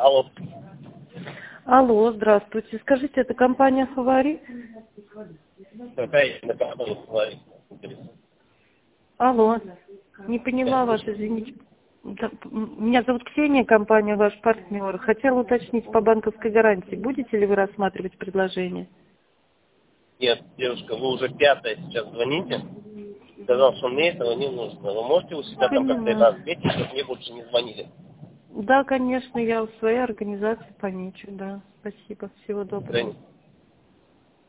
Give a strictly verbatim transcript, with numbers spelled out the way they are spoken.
Алло. Алло, здравствуйте. Скажите, это компания «Фаворит»? Какая именно компания «Фаворит»? Алло, не поняла вас, извините. Да, меня зовут Ксения, компания «Ваш партнер». Хотела уточнить по банковской гарантии. Будете ли вы рассматривать предложение? Нет, девушка, вы уже пятая сейчас звоните. Сказал, что мне этого не нужно. Вы можете у себя там как-то это Понимаю. ответить, чтобы мне больше не звонили? Да, конечно, я в своей организации помечу, да. Спасибо, всего доброго. Да.